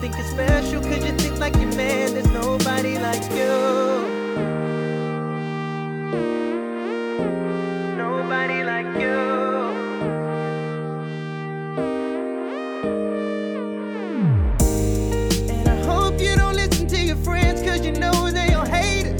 think you're special cause you think like your man. There's nobody like you. Nobody like you. And I hope you don't listen to your friends cause you know they all haters.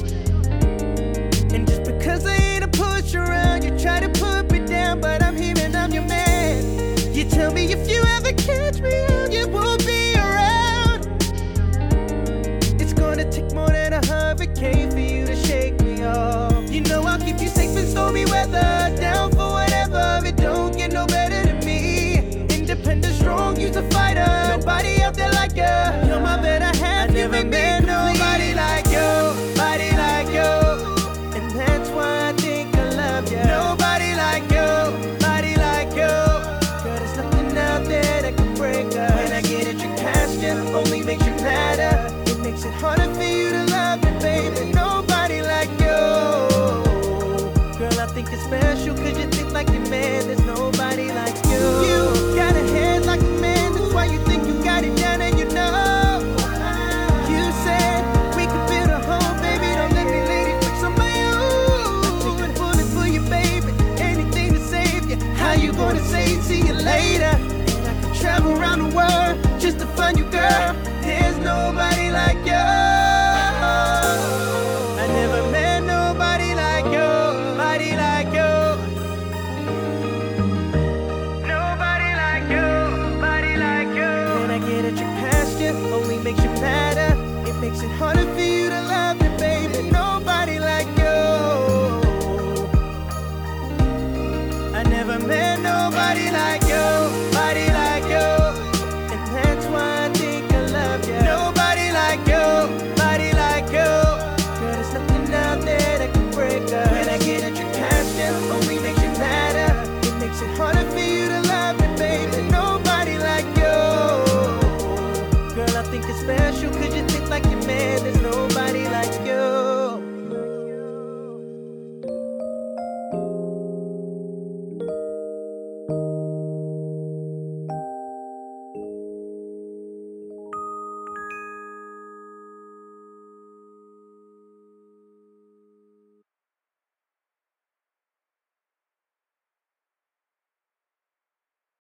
And just because I ain't a push around, you try to put me down, but I'm here and I'm your man. You tell me if you ever catch me out, you won't be around. It's gonna take more than a hurricane for you to shake me off. You know I'll keep you safe in stormy weather, down for whatever. It don't get no better than me. Independent, strong, you's a fighter. Nobody out there like you. You're my better half. I never met nobody like you. Nobody like you. And that's why I think I love you. Nobody like you. Nobody like you. Girl, there's nothing out there that can break us. When I get at your pasture, only makes you madder. It makes it harder for you to love me, baby. Nobody like you. Girl, I think you're special cause you think like your man. There's nobody like you. You got a head like a man, that's why you think you got it down and you know. You said we could build a home, baby, don't let me lady fix on my own. I take a bullet for you, baby, anything to save you. How you gonna say see you later? And I could travel around the world just to find you, girl. There's nobody like you. I never met nobody like you. Nobody like you. Nobody like you. Nobody like you. When I get at your pasture, only makes you madder. It makes it harder for you